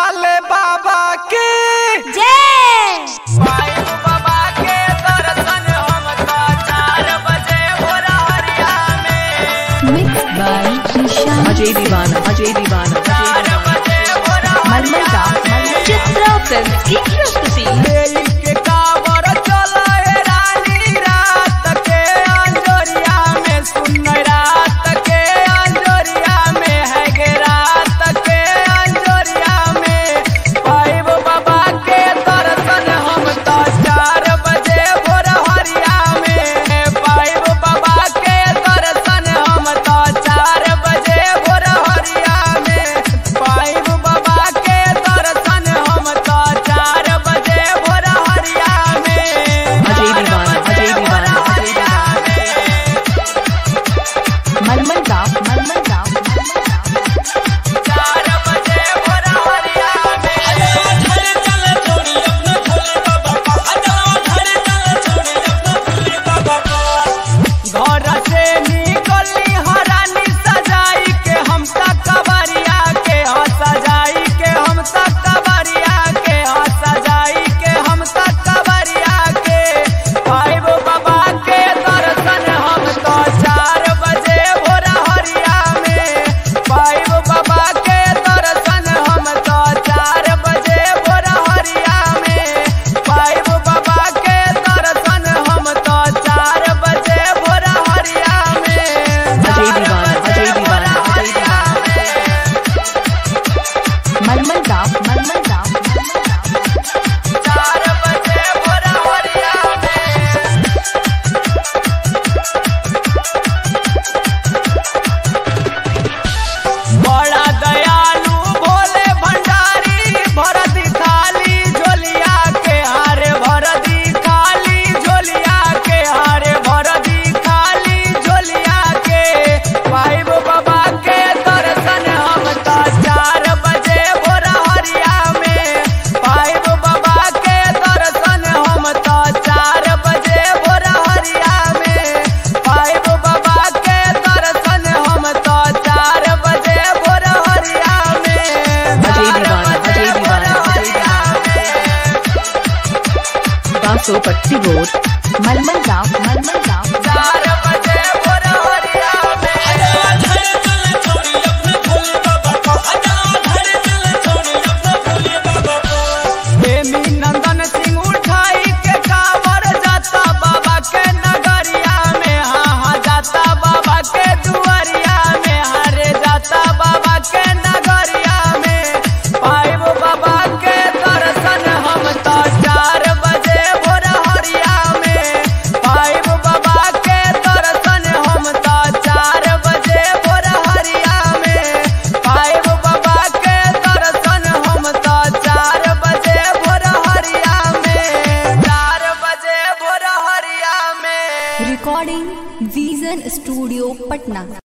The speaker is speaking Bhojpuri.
वाले बाबा की जय। साईं बाबा के दर्शन हम तो 4 बजे भोरहरिया में। मिक्स बाय निशान अजय दीवाना 4 बजे भोरहरिया में। चित्रा फिल्म की प्रस्तुति। देई के कांवर चलाए रानी रात के अंजोरिया में। सुन रात के अंजोरिया में है गे रात के अंजोरिया में। पाइब बाबा के दर्शन हम तो 4 बजे भोरहरिया में। पाइब बाबा के दर्शन हम तो 4 बजे भोरहरिया में। पाइब बाबा के दर्शन हम तो 4 बजे भोरहरिया में। अजय दीवाना मलमल गाँव 4 बजे भोरहरिया घर से निकली हरानी सजाई के हम तक कबरिया के सजाई के हम तक कबरिया के सजाई के हम तक कबरिया के। पाइब बाबा के दर्शन हम तो 4 बजे भोरहरिया में। पाइब बाबा के दर्शन हम तो 4 बजे भोरहरिया में। पाइब बाबा के दर्शन हम तो 4 बजे भोरहरिया में। अजय दीवाना मलमल गाँव 4 बजे भोरहरिया में। बड़ा दयालु भोले भंडारी भर दी खाली झोलिया के हारे। भर दी खाली झोलिया के हारे। भर दी खाली झोलिया के। पाइब बाबा के दर्शन हम तो 4 बजे भोरहरिया में। पाइब बाबा के दर्शन हम तो 4 बजे भोरहरिया में। पाइब बाबा के दर्शन हम तो 4 बजे भोरहरिया में। अजय दीवाना बासोपट्टी रोड मलमल गाँव 4 बजे भोरहरिया में। प्रेमी नंदन सिंह उठाई के कांवर जाता बाबा के नगरिया में। हाँ जाता बाबा के दुआरिया में। हरे जाता बाबा के नगरिया में। पाइब बाबा के दर्शन हम तो 4 बजे भोरहरिया में। पाइब बाबा के दर्शन हम तो 4 बजे भोरहरिया में। पाइब बाबा के दर्शन हम तो 4 बजे भोरहरिया में। 4 बजे भोरहरिया में। Recording vision studio Patna.